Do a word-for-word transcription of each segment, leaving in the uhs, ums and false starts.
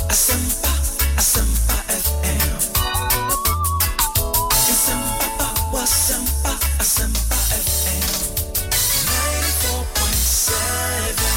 Asempa, Asempa F M. Asempa, Wasempa, Asempa F M. ninety-four point seven.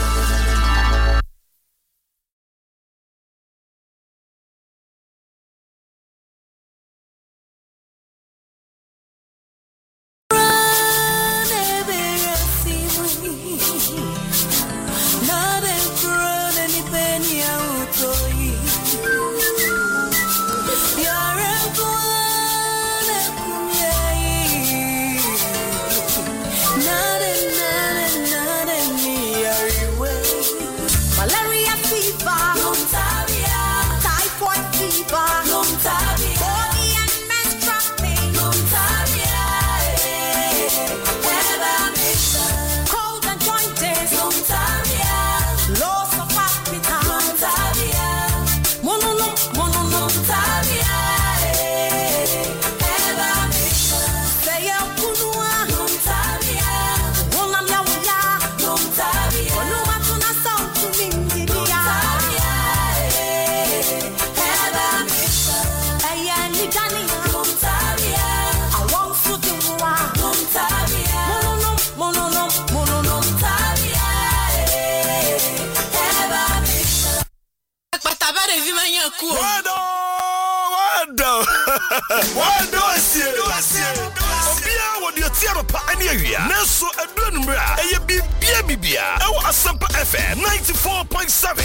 What do I see? Obia, what do you see? Neso Adunra, a Bibia Bibia, our Asempa F M ninety-four point seven.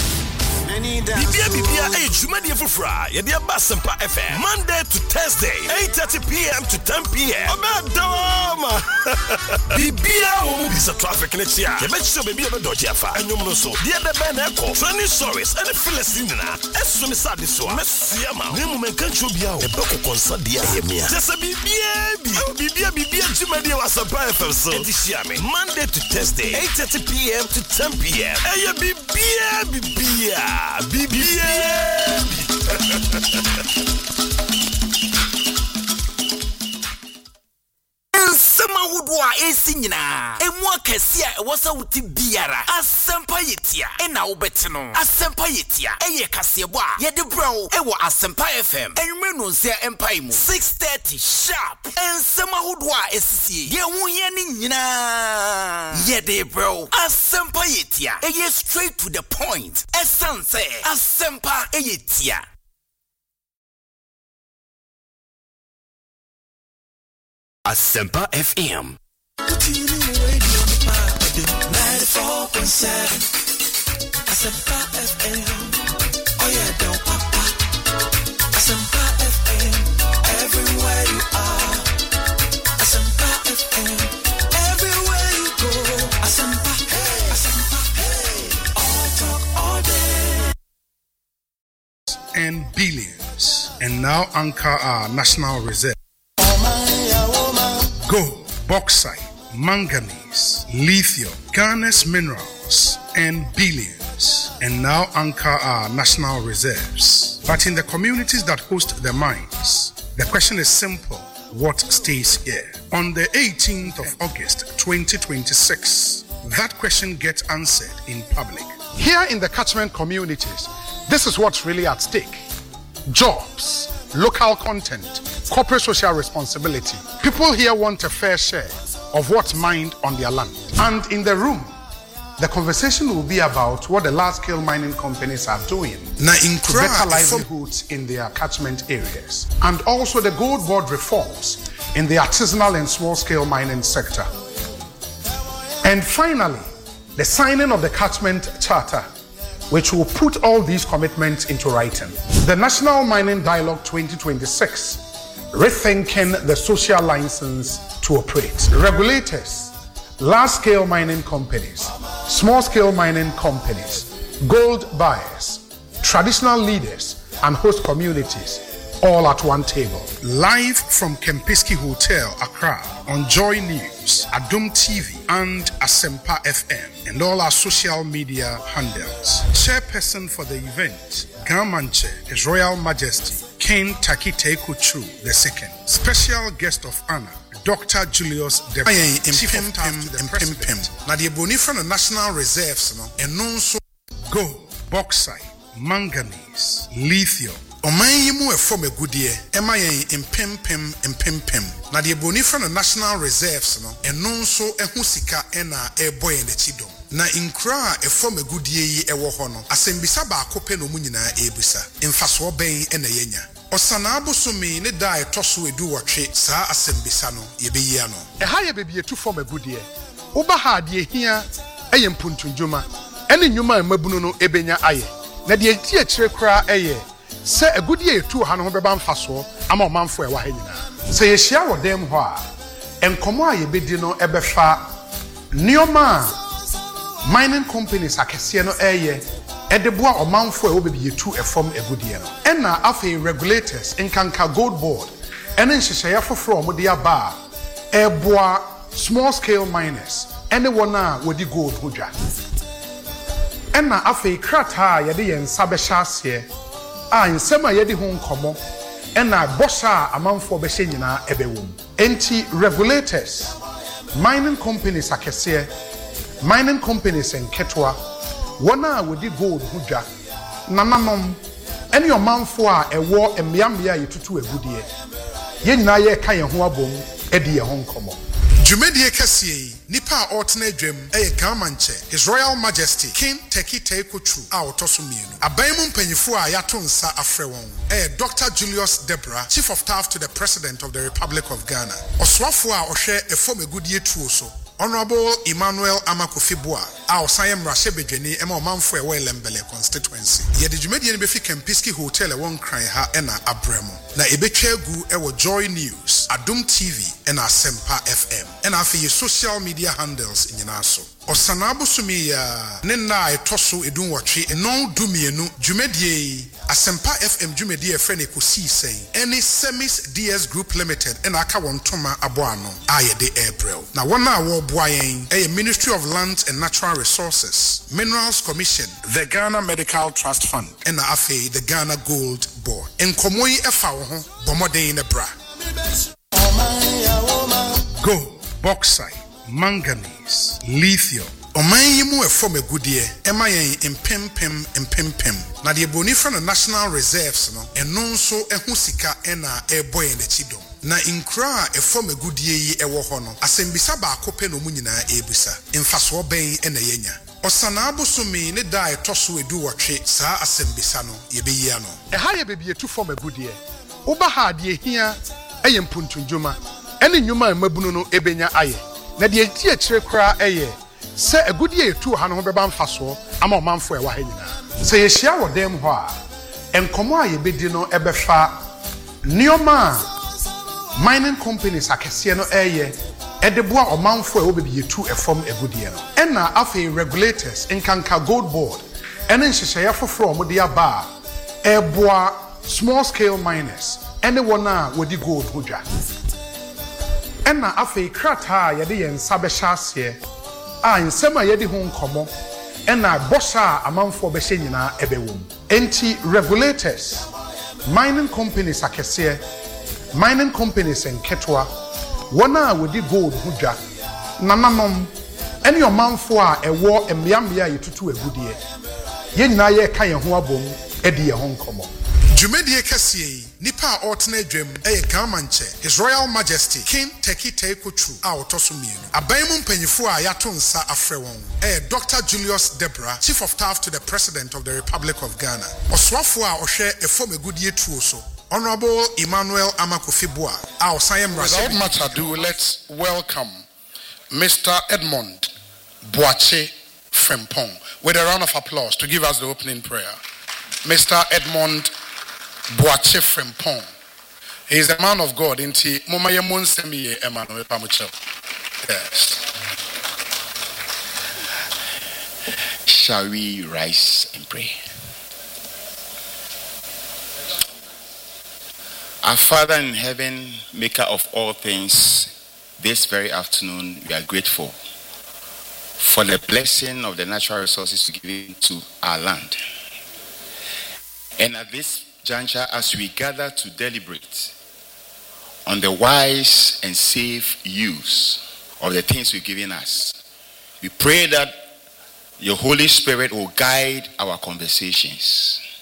Bibia Bibia, a Jumani for Fry, a dear Basempa F M, Monday to Thursday, eight thirty p.m. to ten p.m. About Doma Bibia is a traffic in it. You make sure baby of a Dojafa and you so. The other band echo, training stories, and a Philistine. As soon as I saw Messiama, Nemo can show you a book of concert. Just a Bibia, Bibia, Bibia, Jumani was a Bafa so. Monday to Thursday, eight thirty p.m. to ten p.m. Hey, Bibia, Bibia. B B A Ensema wudwa esinyina emwa kesia ewosa wuti biara Asempa yetia ena wobete no Asempa yetia eye kasebo a yede bro ewo Asempa F M enwe no nsia empai mu six thirty sharp ensema wudwa esisi ye huye ni nyina yede bro Asempa yetia eye straight to the point essence Asempa yetia. Asempa F M ninety-four point seven. Asempa F M. Oh yeah, don't papa. Asempa F M. Everywhere you are. Asempa F M. Everywhere you go. Asempa, hey. Asempa, hey. All talk all day. And billions. And now anchor our national reserve. Gold, bauxite, manganese, lithium, Ghana's minerals, and billions, and now anchor our national reserves. But in the communities that host the mines, the question is simple: what stays here? On the eighteenth of August twenty twenty-six, that question gets answered in public. Here in the catchment communities, this is what's really at stake: jobs, local content, corporate social responsibility. People here want a fair share of what's mined on their land. And in the room, the conversation will be about what the large-scale mining companies are doing now in to better livelihoods in their catchment areas. And also the gold board reforms in the artisanal and small-scale mining sector. And finally, the signing of the catchment charter, which will put all these commitments into writing. The National Mining Dialogue twenty twenty-six, rethinking the social license to operate. Regulators, large-scale mining companies, small-scale mining companies, gold buyers, traditional leaders, and host communities, all at one table. Live from Kempinski Hotel, Accra, on Joy News, Adum T V, and Asempa F M, and all our social media handles. Chairperson for the event, Gamanche, His Royal Majesty, King Takite Kuchu the Second. Special guest of honor, Doctor Julius De Chief of Staff to the President. Now the boni from the National Reserves, no, and non so gold, bauxite, manganese, lithium. Oman yimu efom egudie ema yen impempem impempem na de boni fra no national reserves no eno nso ehu sika ena ebo yen achidom na inkra efom egudie yi ewo ho no asembisa ba akope no mu nyina ebisa mfaso ben ena yenya osana abosumi ne da etoso edu wotwe saa asembisa no yebeyi ano eha ye bebie tu fom egudie uba ha de ehia eye mpuntunjuma ene nyuma mabunu no ebenya aye na de enti akire kra eye se agudie etu ha no ho beba mfaso ama omanfo e wa ha nyina se ye hia wo dem ho a enkomo a ye bedi no ebefa nioma mining companies akese no eye edeboa omanfo e wo bebi etu efom agudie no ena afi regulators nkanka gold board ene nhyehyeye foforo mo de aba eboa small scale miners ene wona wodi gold hodwa ena afi krata ye de yensa be hyase a nsema yedi ho nkomo ena bosha amanfo be hye nyina ebewom enti regulators mining companies akese mining companies enketwa wona wodi gold hudwa nananom ene omanfo a ewo emiamia yetutu agudie ye nyina ye ka ye ho abom edi ye ho nkomo Jumedie Kassie, Nipa Ortene Dwem, Eye Gamanche, His Royal Majesty, King Teki Teikochu, Ao Tosumienu. Abaimun Penifua Yatunsa Afrewon, Eye Doctor Julius Debra, Chief of Staff to the President of the Republic of Ghana. Oswafua Oshe Efome Goodye Tuoso. Honorable Emmanuel Amakufibua, our Sayam Rashebejeni, Emma Manfwe Lembele constituency. Yet the Jumedian Befi Kempiski Hotel a one cry ha ena Abremo. Na Ebechegu Ewo Joy News, Adum T V, and Asempa F M. And after your social media handles in Yanaso. Osanabu Sumia, Nena Tosu Edun Wachi, and no Dumienu, Jumedie, Asempa F M Jumedie Frene Kusi say, any Semis D S Group Limited, and Akawon Toma Abuano, Aye de April. Now one hour Boyen, a Ministry of Lands and Natural Resources, Minerals Commission, the Ghana Medical Trust Fund, and Afe, the Ghana Gold Board. And Komoi Efawo, Bomode in a bra. Gold, bauxite, manganese, lithium. Oman yimu efom egudie ema yen impempem impempem na de boni fra no national reserves no eno nso ehu sika ena ebo yen achidom na inkra efom egudie yi ewo ho no asembisa ba akope no mu nyina ebisa mfaso ben ena yenya osana abosumi ne da etoso edu wotwe saa asembisa no yebeyi ano eha ye bebie tu fom egudie uba ha de ehia eye mpuntunjuma ene nyuma mabunu no ebenya aye na de enti akire kra eye se agudie etu ha no beba mfaso ama omanfo e wa ha nyina se ye hia wo dem ho a enkomo a ye bedi no ebefa nioma mining companies akese no eye edeboa omanfo e wo bebi etu efom agudie no ena afi regulators nkanka gold board ene nhyehyeye foforo mo de aba eboa small scale miners ene wona wodi gold hodwa ena afi krata ye de yensa be hyase a nsema yedi ho nkomo ena bosha amanfo be hye nyina ebewom enti regulators mining companies akese mining companies enketwa wona wodi gold hudwa nananom ene omanfo a ewo emiamia yetutu agudie ye nyina ye ka ye ho abom edi ye ho nkomo Jumedie Kassie, Nipa Ortene Dwem, Eye Gamanche, His Royal Majesty, King Teki Teikochu, Ao Tosumienu. Abaimun Penifua Yatunsa Afrewon, Eye Doctor Julius Debra, Chief of Staff to the President of the Republic of Ghana. Oswafua Oshe Efome Goodye Tuoso. Honorable Emmanuel Amakufibua, Ao Sayam Rashid. Without much ado, let's welcome Mister Edmond Boache Frempong with a round of applause to give us the opening prayer. Mister Edmond Boache Frempong. He is a man of God. Inti Mumaye Munsemi Emmanuel Pamucho. Yes. Shall we rise and pray? Our Father in heaven, maker of all things, this very afternoon we are grateful for the blessing of the natural resources given to our land. And at this juncture, as we gather to deliberate on the wise and safe use of the things you've given us, we pray that your Holy Spirit will guide our conversations.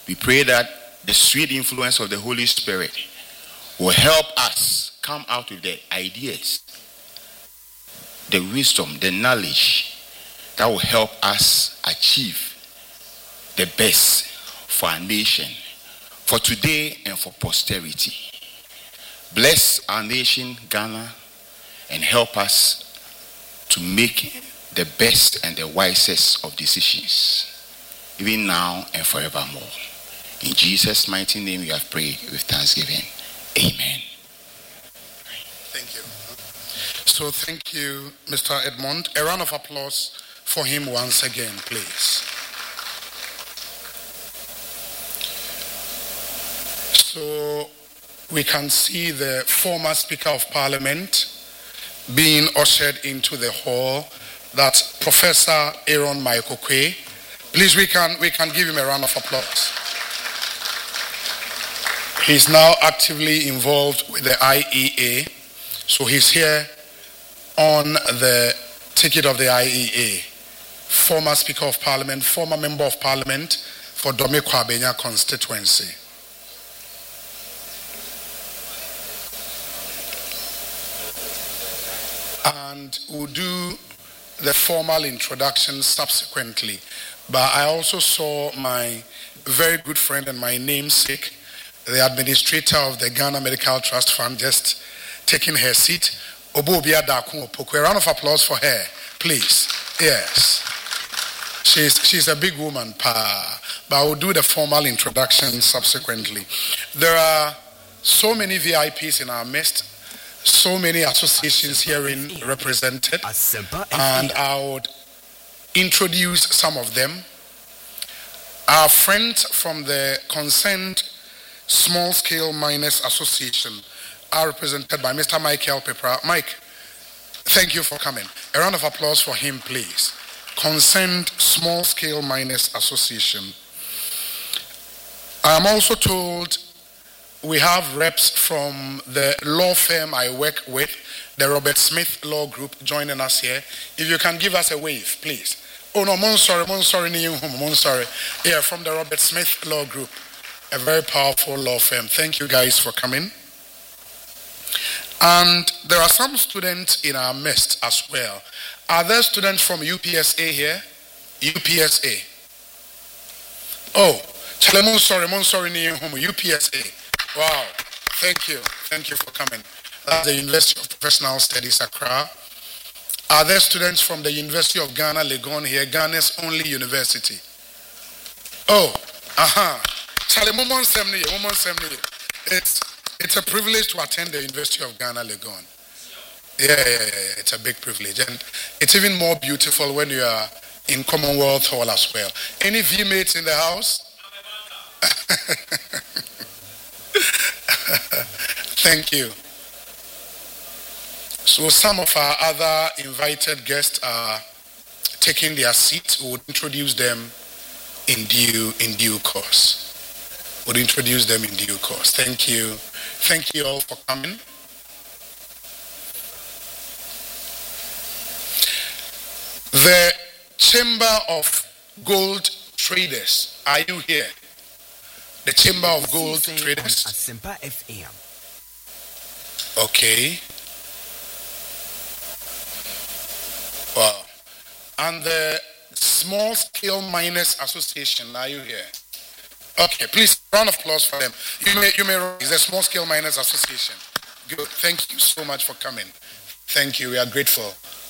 We pray that the sweet influence of the Holy Spirit will help us come out with the ideas, the wisdom, the knowledge that will help us achieve the best for our nation, for today and for posterity. Bless our nation, Ghana, and help us to make the best and the wisest of decisions, even now and forevermore. In Jesus' mighty name we have prayed with thanksgiving. Amen. Thank you. So thank you, Mister Edmond. A round of applause for him once again, please. So we can see the former Speaker of Parliament being ushered into the hall. That's Professor Aaron Michael Quay. Please, we can we can give him a round of applause. He's now actively involved with the I E A. So he's here on the ticket of the I E A. Former Speaker of Parliament, former Member of Parliament for Dome Kwabenya constituency. And we'll do the formal introduction subsequently. But I also saw my very good friend and my namesake, the administrator of the Ghana Medical Trust Fund, just taking her seat. Obobia Daku Opoku. A round of applause for her, please. Yes. She's, she's a big woman, pa. But I will do the formal introduction subsequently. There are so many V I Ps in our midst, so many associations herein represented, and I would introduce some of them. Our friends from the Concerned Small Scale Miners Association are represented by Mister Michael Pepper. Mike, thank you for coming. A round of applause for him, please. Concerned Small Scale Miners Association. I am also told we have reps from the law firm I work with, the Robert Smith Law Group, joining us here. If you can give us a wave, please. Oh no, mon sorry, mon sorry, mon sorry. Yeah, from the Robert Smith Law Group, a very powerful law firm. Thank you guys for coming. And there are some students in our midst as well. Are there students from U P S A here? U P S A. Oh, mon sorry, mon sorry, U P S A. Wow, thank you. Thank you for coming. That's the University of Professional Studies, Accra. Are there students from the University of Ghana, Legon here, Ghana's only university? Oh, aha. It's, it's a privilege to attend the University of Ghana, Legon. Yeah, yeah, yeah, yeah, it's a big privilege. And it's even more beautiful when you are in Commonwealth Hall as well. Any V-mates in the house? Thank you. So some of our other invited guests are taking their seats. We would introduce them in due in due course. We'll introduce them in due course. Thank you. Thank you all for coming. The Chamber of Gold Traders, are you here? The Chamber of Gold Traders. Okay. Wow. And the Small Scale Miners Association, are you here? Okay, please, round of applause for them. You may, you may raise the Small Scale Miners Association. Good. Thank you so much for coming. Thank you. We are grateful.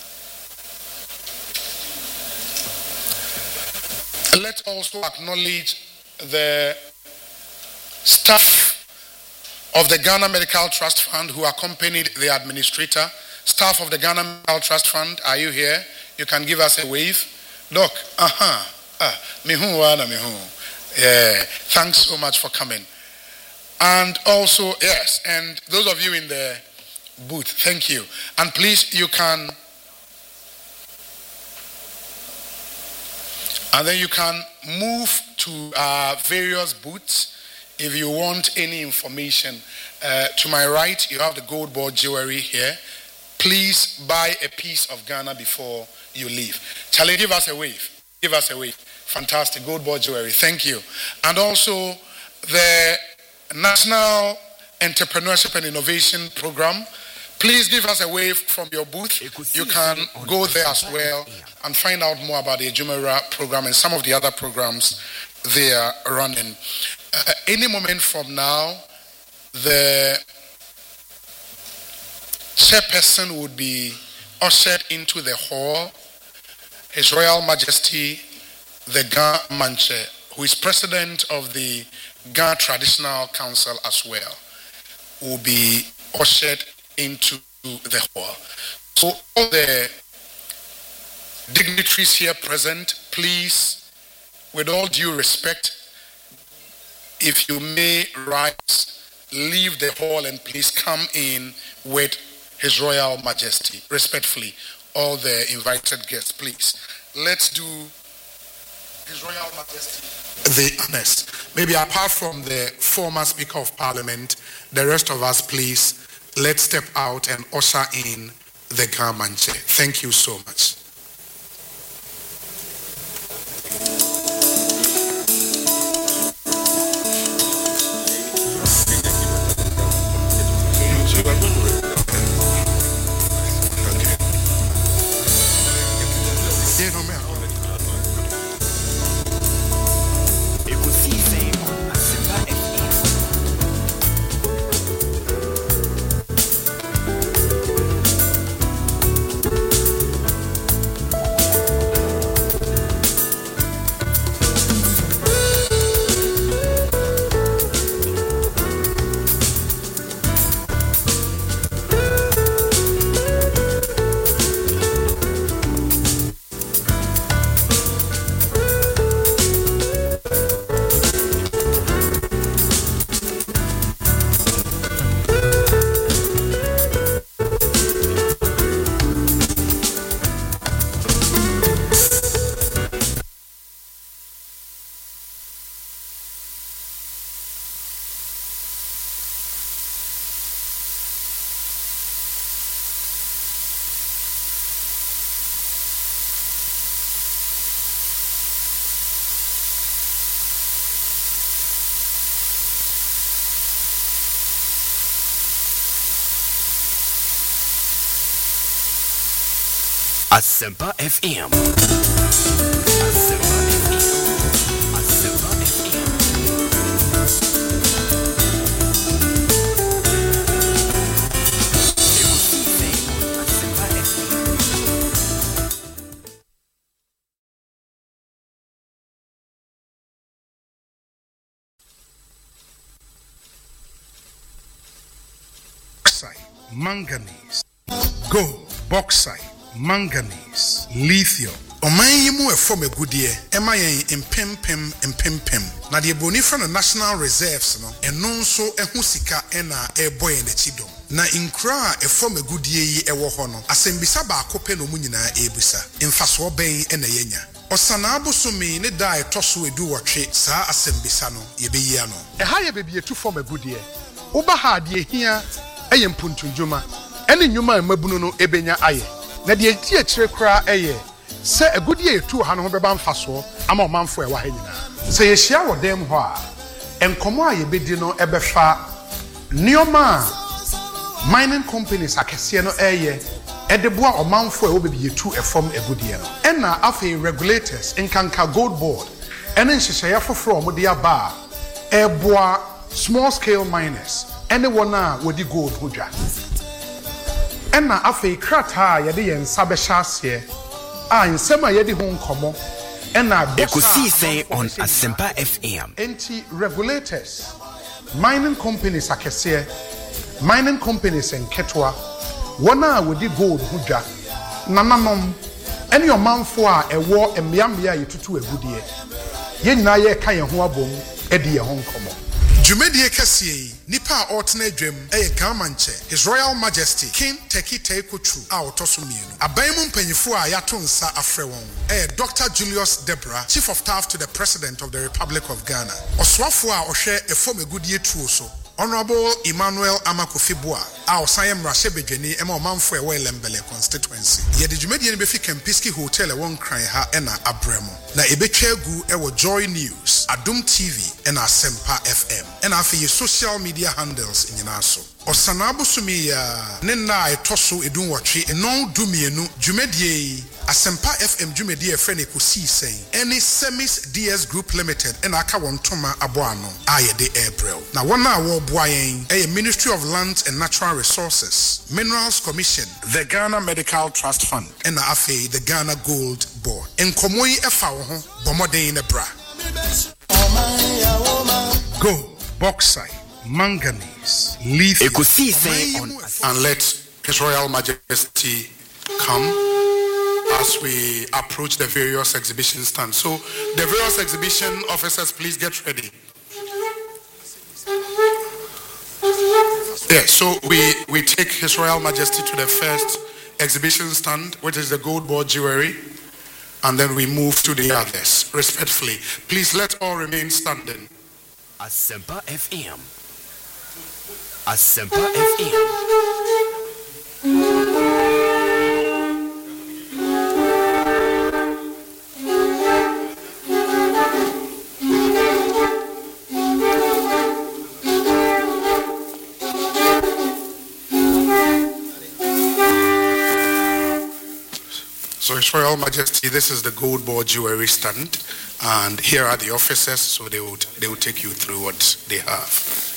Let's also acknowledge the staff of the Ghana Medical Trust Fund who accompanied the administrator. Staff of the Ghana Medical Trust Fund, are you here? You can give us a wave. Doc, aha, ah, mihu wana mihu. Yeah, thanks so much for coming. And also, yes, and those of you in the booth, thank you. And please, you can, and then you can move to uh, various booths if you want any information. Uh, to my right, you have the gold ball jewelry here. Please buy a piece of Ghana before you leave. Charlie, give us a wave. Give us a wave. Fantastic. Gold ball jewelry. Thank you. And also the National Entrepreneurship and Innovation Program. Please give us a wave from your booth. You can go there as well and find out more about the Ejumera program and some of the other programs they are running. Uh, any moment from now, the chairperson would be ushered into the hall. His Royal Majesty, the Ga Manche, who is president of the Ga Traditional Council as well, will be ushered into the hall. So all the dignitaries here present, please, with all due respect, if you may rise, leave the hall and please come in with His Royal Majesty. Respectfully, all the invited guests, please. Let's do His Royal Majesty the honors. Maybe apart from the former Speaker of Parliament, the rest of us, please, let's step out and usher in the Ga Manche. Thank you so much. Asempa F M. Asempa F M. Asempa F M. Asempa F M. Bauxite, manganese, gold, bauxite, manganese, lithium. Oman yimu efom egudie ema yen impempem impempem na de boni fra no national reserves no eno nso ehu sika ena ebo yen achidom na inkra efom egudie yi ewo ho no asembisa ba akope no mu nyina ebusa mfaso ben ena yenya osana abosome ne da etoso edu wotwe saa asembisa no yebeyi ano eha ye bebie tu fom egudie uba ha de ehia eye mpuntunjuma ene nyuma mabunu no ebenya aye na de eti akire kra eye se agudie etu ha no ho beba mfaso ama omanfo e wa ha nyina se ye hia wo dem ho a enkomo a ye bedi no ebefa nioma mining companies akese no eye edeboa omanfo e wo bebi etu efom agudie no ena afi regulators nkanka gold board ene nhyehyeye foforo mo de aba eboa small scale miners ene wona wodi gold hodwa ena afi krata ye de yensa be hyase a nsema ye de ho nkomo ena Ekusi say on Asempa F M. Anti regulators mining companies akese mining companies en ketwa wona wodi gold hodwa nananom ene omanfo a ewo emiamia yetutu agudie ye nyina ye ka ye ho abom e de ye ho nkomo Jumedie Kassie, Nipa Ortene Dwem, Eye Ga Manche, His Royal Majesty, King Teki Teikochu, Ao Tosumienu. Abaimum Penyifua Yatunsa Afrewon, Eye Doctor Julius Debra, Chief of Staff to the President of the Republic of Ghana. Oswafua Oshe Efome Goodie Tuoso, Honorable Emmanuel Amakufibua, our Sayam Rashe Begeni, Emma Manfre Lembele constituency. Yet the Jumedian Befi Kempiski Hotel, a one cry ha ena Abremo. Na Ebechegu Ewo Joy News, Adum T V, and Asempa F M. And after your social media handles in Yanaso. Osanabu Sumia, Nena Toso Edun Wachi, and no Dumienu, Jumedie, Asempa F M Jumedie Friend Ekusi saying, any Semis D S Group Limited, and Akawon Toma Abuano, Aye de April. Now, one hour Boying, a Ministry of Lands and Natural Resources, Minerals Commission, the Ghana Medical Trust Fund, and Afe, the Ghana Gold Board. And Komoi Efawo, Bomode in a bra. Gold, bauxite, manganese, lithium, and let His Royal Majesty come as we approach the various exhibition stands. So, the various exhibition officers, please get ready. Yeah, so we, we take His Royal Majesty to the first exhibition stand, which is the gold board jewelry, and then we move to the others, respectfully. Please let all remain standing. Asempa F M. Asempa F M. So His Royal Majesty, this is the gold board jewelry stand, and here are the officers, so they would they will take you through what they have.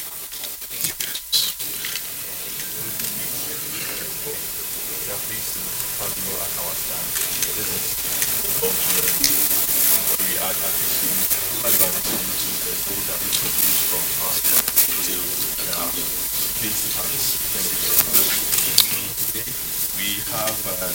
We have uh,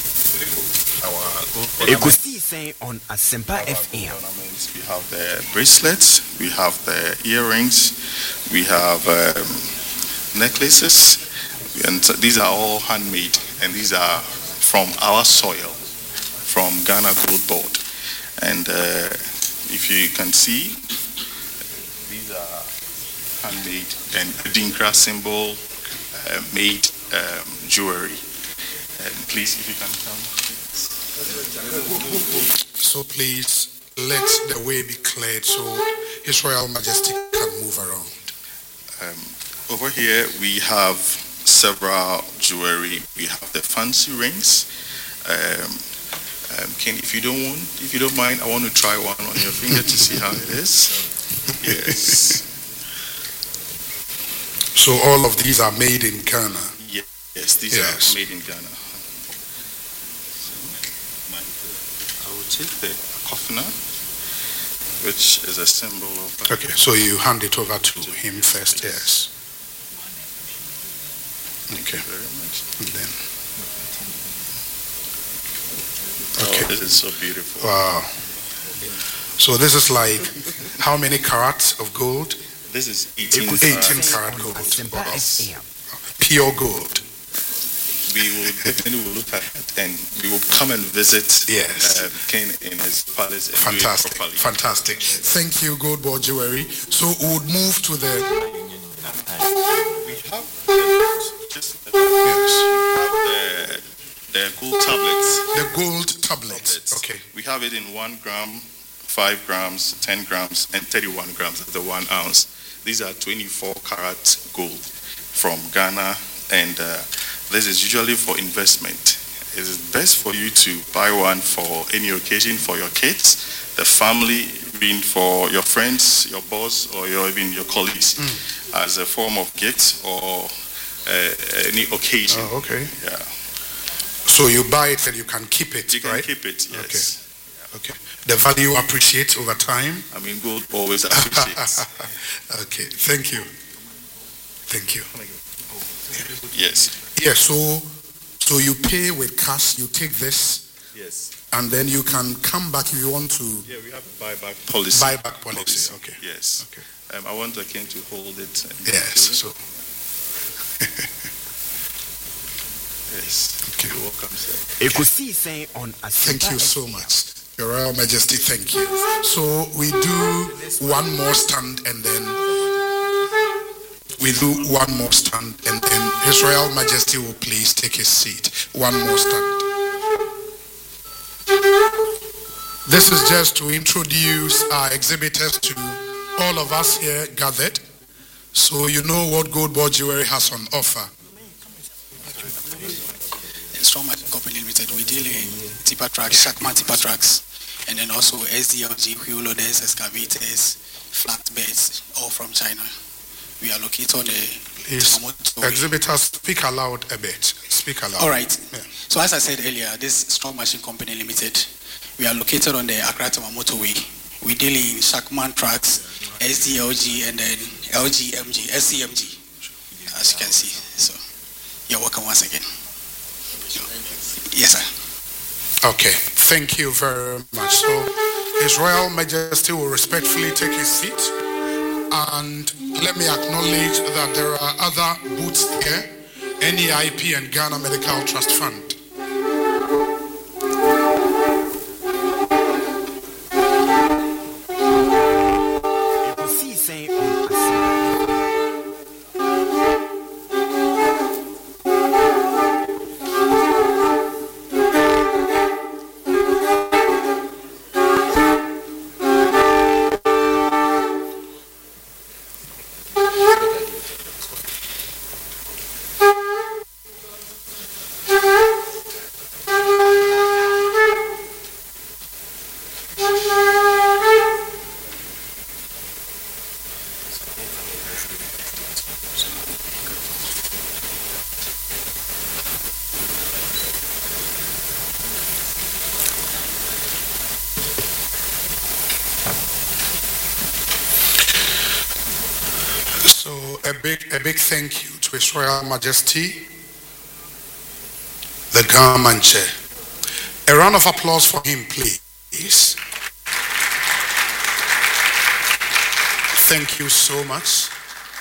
our Ekusi say on Asempa F M. ornaments. We have the bracelets, we have the earrings, we have um, necklaces, and so these are all handmade, and these are from our soil, from Ghana Gold Board. And uh, if you can see, these are handmade and Adinkra symbol uh, made um, jewelry. And please, if you can come. So please let the way be cleared so His Royal Majesty can move around. Um, over here we have several jewelry. We have the fancy rings. Um, um, Ken, if you don't want, if you don't mind, I want to try one on your finger to see how it is. Yes. So all of these are made in Ghana. Yes, these Yes. are made in Ghana. I will take the kofina, which is a symbol of. Okay, so you hand it over to him first, yes. Okay. Very much. And then, Oh, okay. this is so beautiful. Wow. So this is like how many carats of gold? This is eighteen. eighteen carats. karat gold. Asempa F M. Pure gold. We will definitely will look at it and we will come and visit Yes. uh, Ken in his palace and do it Fantastic. properly. Fantastic. Thank you, gold board jewelry. So we would move to the We have the, just the, yes, the, the gold tablets. the gold tablets. tablets. Okay. We have it in one gram, five grams, ten grams, and thirty-one grams at the one ounce. These are twenty-four karat gold from Ghana, and uh, this is usually for investment. It is best for you to buy one for any occasion for your kids, the family, even for your friends, your boss, or your, even your colleagues, as a form of gift or uh, any occasion. Oh, okay. Yeah, So you buy it and you can keep it, you can right? keep it. Yes. Okay. The value appreciates over time. I mean, gold always appreciates. Okay. Thank you. Thank you. Yes. Yeah. So, so you pay with cash. You take this, Yes. and then you can come back if you want to Yeah, we have a buyback policy. buyback policy. Okay. Yes. Okay. Um, I want the king to hold it. And Yes. So. yes. Okay. You're welcome, sir. Ekusi say on Asempa Thank you F M. so much, Your Royal Majesty. Thank you. So we do one more stand, and then we do one more stand, and then His Royal Majesty will please take his seat. One more stand. This is just to introduce our exhibitors to all of us here gathered, so you know what Gold Board Jewelry has on offer. Strong Machine Company Limited, we deal in tipper trucks, Shackman tipper trucks, and then also S D L G, wheel loaders, excavators, flatbeds, all from China. We are located on the Please, exhibitors, speak aloud a bit. Speak aloud. All right. Yeah. So as I said earlier, this Strong Machine Company Limited, we are located on the Accra-Tema motorway. We deal in Shackman trucks, S D L G, and then L G M G, S C M G, as you can see. So you're welcome once again. Yes, sir. Okay, thank you very much. So, His Royal Majesty will respectfully take his seat. And let me acknowledge that there are other booths here, N E I P and Ghana Medical Trust Fund. A big, a big thank you to His Royal Majesty, the Government Chair. A round of applause for him, please. Thank you so much.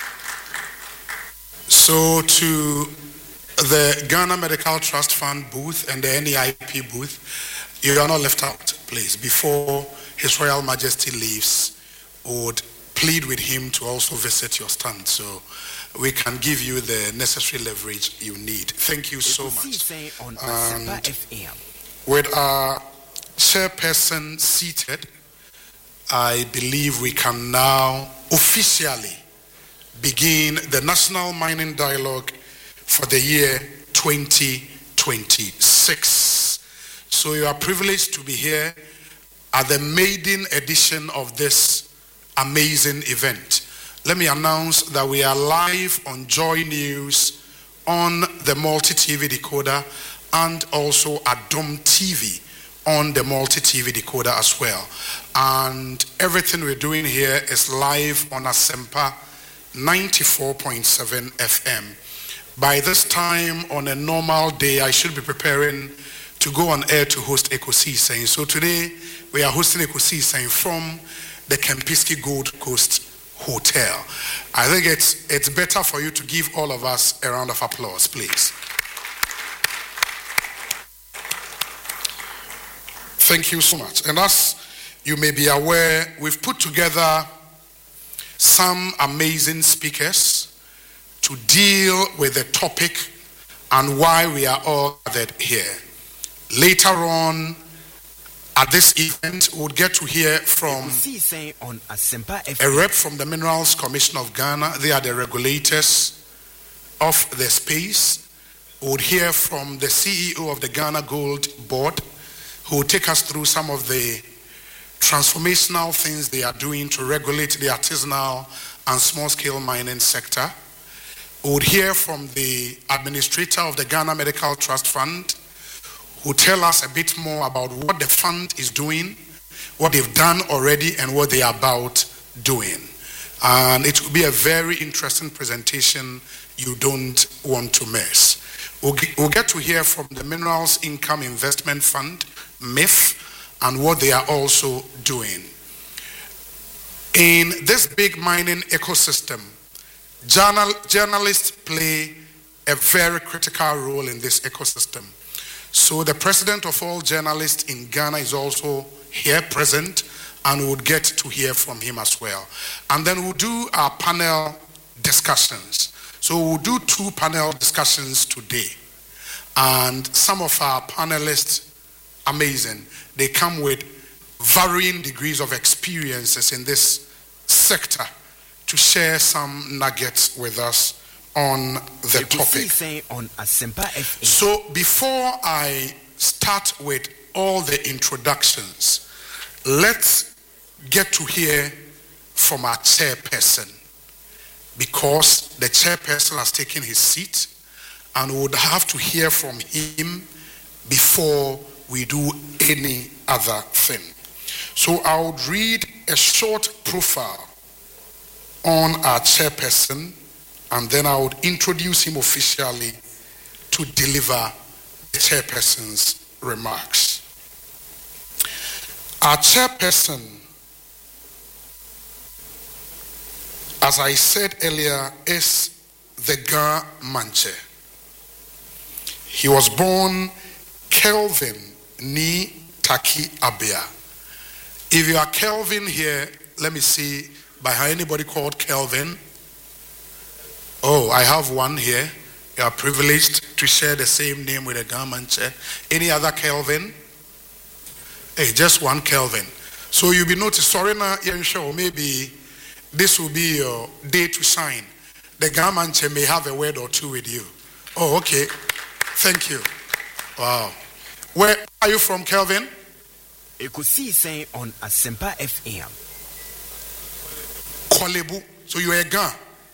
So to the Ghana Medical Trust Fund booth and the N E I P booth, you are not left out, please. Before His Royal Majesty leaves, would plead with him to also visit your stand so we can give you the necessary leverage you need. Thank you so much. And with our chairperson seated, I believe we can now officially begin the National Mining Dialogue for the year twenty twenty-six. So you are privileged to be here at the maiden edition of this amazing event. Let me announce that we are live on Joy News, on the multi-T V decoder, and also at Dome T V on the multi-T V decoder as well. And everything we're doing here is live on Asempa ninety-four point seven F M. By this time on a normal day, I should be preparing to go on air to host Ekosi Saying. So today we are hosting Ekosi Saying from the Kempinski Gold Coast Hotel. I think it's it's better for you to give all of us a round of applause, please. Thank you so much. And as you may be aware, we've put together some amazing speakers to deal with the topic and why we are all gathered here. Later on, at this event, we'll get to hear from a rep from the Minerals Commission of Ghana. They are the regulators of the space. We'll hear from the C E O of the Ghana Gold Board, who will take us through some of the transformational things they are doing to regulate the artisanal and small-scale mining sector. We would hear from the administrator of the Ghana Medical Trust Fund, who tell us a bit more about what the fund is doing, what they've done already, and what they are about doing. And it will be a very interesting presentation you don't want to miss. We'll get, we'll get to hear from the Minerals Income Investment Fund, M I F, and what they are also doing. In this big mining ecosystem, journal, journalists play a very critical role in this ecosystem. So the president of all journalists in Ghana is also here present, and we'll get to hear from him as well. And then we'll do our panel discussions. So we'll do two panel discussions today. And some of our panelists, amazing, they come with varying degrees of experiences in this sector to share some nuggets with us on the topic. On Asempa F M. So before I start with all the introductions, let's get to hear from our chairperson, because the chairperson has taken his seat and we would have to hear from him before we do any other thing. So I would read a short profile on our chairperson, and then I would introduce him officially to deliver the chairperson's remarks. Our chairperson, as I said earlier, is the Ga Manche. He was born Kelvin Ni Taki Abia. If you are Kelvin here, let me see, by anybody called Kelvin? Oh, I have one here. You are privileged to share the same name with a Ga Manche. Any other Kelvin? Hey, just one Kelvin. So you'll be noticed, sorry now, show maybe this will be your day to shine. The Ga Manche may have a word or two with you. Oh, okay. Thank you. Wow. Where are you from, Kelvin? Ekusi saying on Asempa F M. Kolebu. So you are a Ga?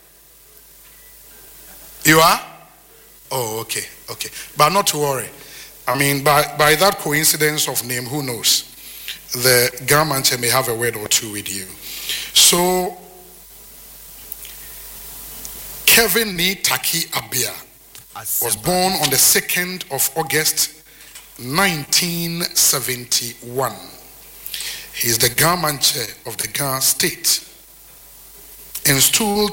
You are? Oh, okay, okay. But not to worry. I mean, by, by that coincidence of name, who knows? The Ga Manche may have a word or two with you. So, Kevin Ni Taki Abia was born on the second of August nineteen seventy-one. He is the Ga Manche of the Ga state. Installed